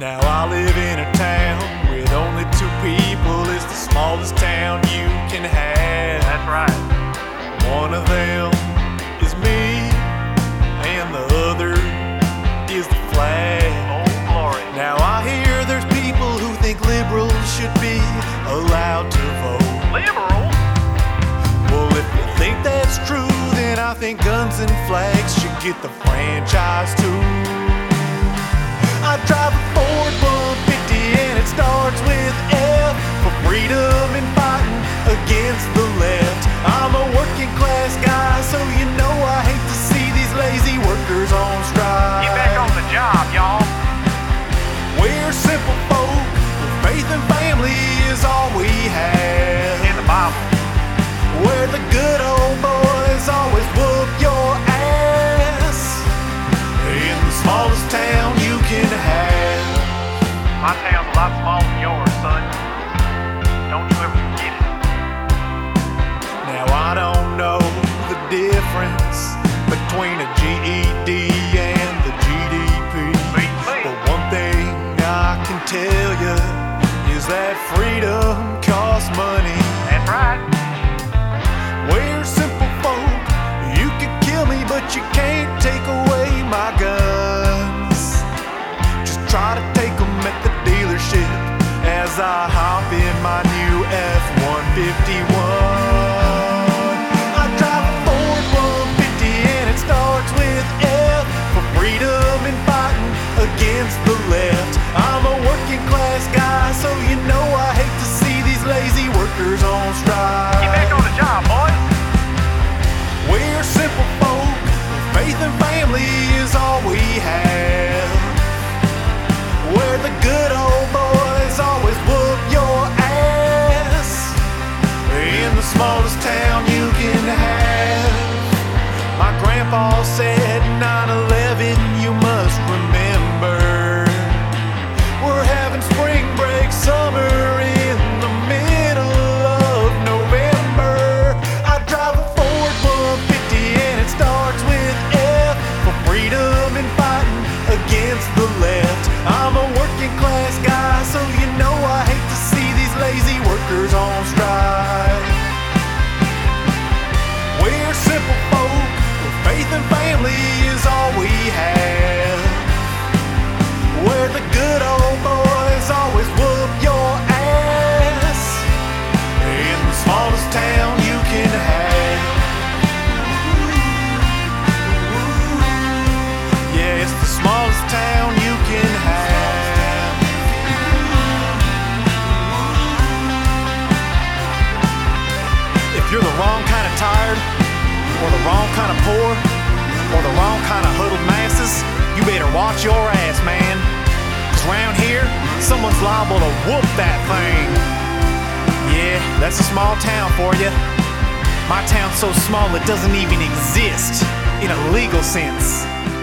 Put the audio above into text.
Now I live in a town with only two people. It's the smallest town you can have. That's right. One of them is me, and the other is the flag. Oh, glory. Now I hear there's people who think liberals should be allowed to vote. Liberal? Well, if you think that's true, then I think guns and flags should get the franchise too. I drive a Ford 150 and it starts with F for freedom and fighting against the left. I'm a working class guy, so you know I hate to see these lazy workers on strike. Get back on the job, y'all. We're simple folk, faith and family is all we have. In the Bible. Where the good old boys always whoop your ass. In the smallest town you can have. My town's a lot smaller than yours, son. Don't you ever forget it. Now I don't know the difference between a GED and the GDP. But one thing I can tell you is that freedom costs money. That's right. We're simple folk. You can kill me, but you can't take away my guns. Just try to take them at the dealership as I hop in my new F-151. I drive a Ford 150 and it starts with F for freedom and fighting against the left. I'm a working class guy, so you know I hate to see these lazy workers on strike. Get back on the job, boys. We're simple folk, faith and family is all we have. Where the good old boys always whoop your ass. In the smallest town you can have. My grandpa said 9/11 you must remember. We're having spring break summer in the middle of November. I drive a Ford 150 and it starts with F for freedom and fighting against the left. I'm a working class guy, so you know I hate to see these lazy workers on strike. We're simple folk, faith and family is all we have. Where the good old boys always whoop your ass. In the smallest town you can have. Yeah, it's the smallest town you can have. If you're the wrong kind of tired, or the wrong kind of poor, or the wrong kind of huddled masses, you better watch your ass, man. 'Cause around here, someone's liable to whoop that thing. Yeah, that's a small town for you. My town's so small it doesn't even exist in a legal sense.